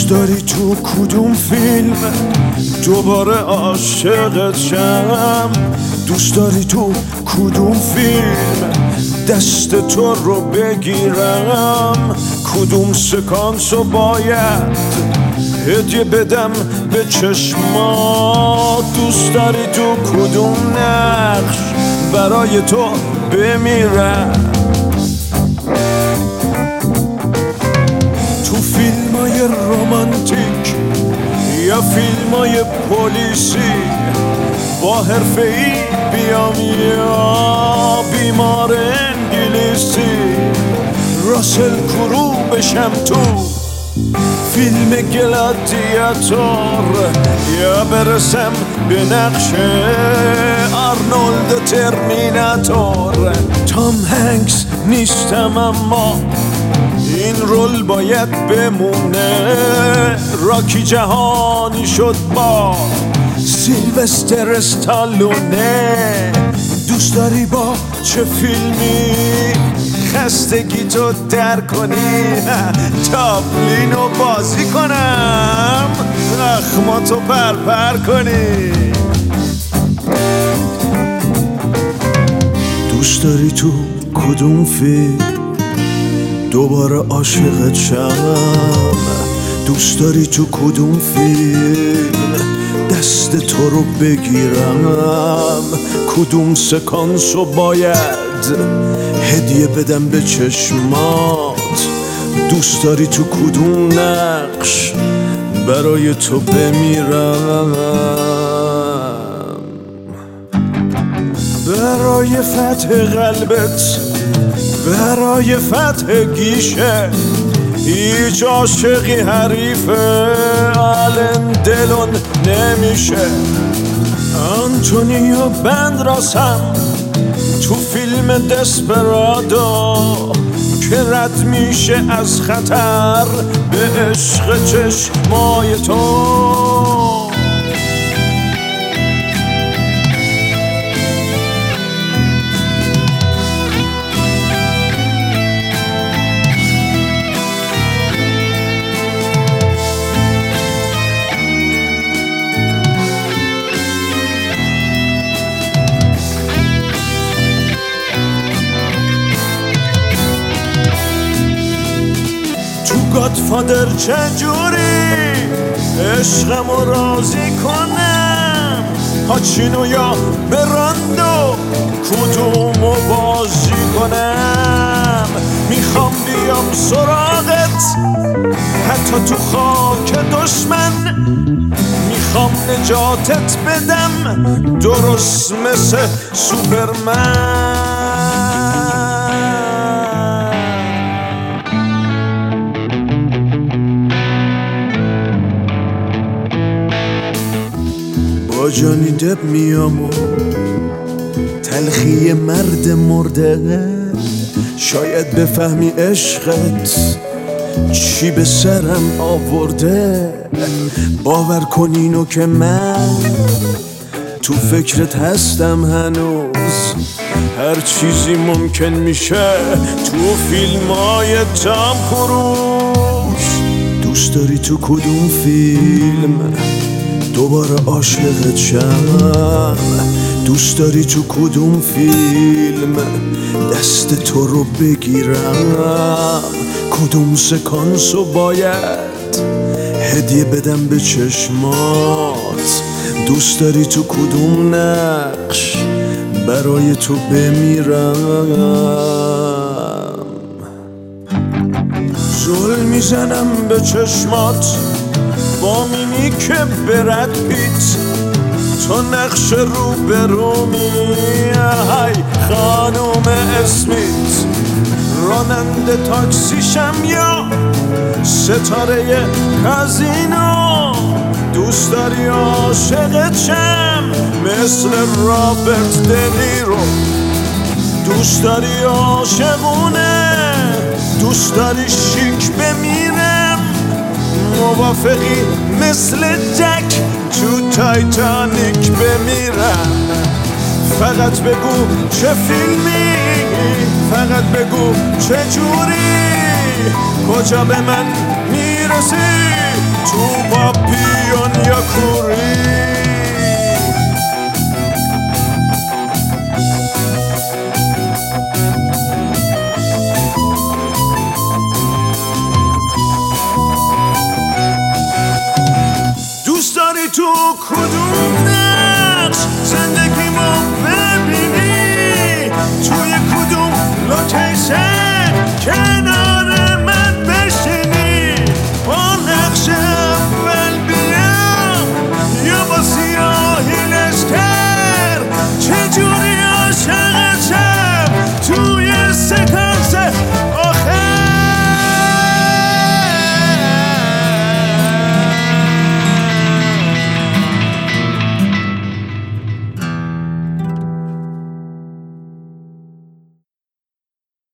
دوست داری تو کدوم فیلم دوباره عاشقت شم؟ دوست داری تو کدوم فیلم دست تو رو بگیرم؟ کدوم سکانس رو باید هدیه بدم به چشمات؟ دوست داری تو کدوم نقش برای تو بمیرم؟ تو فیلمای رومانتیک یا فیلمای پلیسی با حرفه‌ای بیام یا بیمار انگلیسی راسل کرو بشم تو فیلم گلادیاتور یا برسم به نقش آرنولد ترمیناتور؟ تام هنگس نیستم اما این رول باید بمونه. راکی جهانی شد با سیلوستر استالونه. دوست داری با چه فیلمی خستگی تو در کنی تابلینو بازی کنم زخماتو پرپر کنی؟ دوست داری تو کدوم فیلم دوباره عاشقت شم؟ دوست داری تو کدوم فیلم دست تو رو بگیرم؟ کدوم سکانس رو باید هدیه بدم به چشمات؟ دوست داری تو کدوم نقش برای تو بمیرم؟ برای فتح قلبت برای فتح گیشه هیچ عاشقی حریف آلن دلون نمیشه. آنتونیو بندراسم تو فیلم دسپرادو که رد میشه از خطر به عشق چشمای تو. گادفادر چجوری عشقمو راضی کنم؟ پاچینو یا براندو کدومو بازی کنم؟ میخوام بیام سراغت حتی تو خاک دشمن. میخوام نجاتت بدم درست مثل سوپرمن. با جانی دب میام و تلخی مرد مرده. شاید بفهمی عشقت چی به سرم آورده. باور کن اینو که من تو فکرت هستم هنوز. هر چیزی ممکن میشه تو فیلمای تام کروز. دوست داری تو کدوم فیلم دوباره عاشقت شم؟ دوست داری تو کدوم فیلم دست تو رو بگیرم؟ کدوم سکانس رو باید هدیه بدم به چشمات؟ دوست داری تو کدوم نقش برای تو بمیرم؟ زل میزنم به چشمات با میمیک برد پیت. تو نقش رو برومی های خانوم اسمیت. راننده تاکسیشم یا ستاره کازینو؟ دوست داری عاشقت شم مثل رابرت دنیرو؟ دوست داری عاشقونه؟ دوست داری شیک بمیرم؟ موافقی مثل جک تو تایتانیک بمیرم؟ فقط بگو چه فیلمی، فقط بگو چه جوری، کجا به من میرم؟ میرسی تو پاپیون یا کوری. دوست داری تو کدوم نقش زندگیمو ببینی؟ توی کدوم لوکیشن که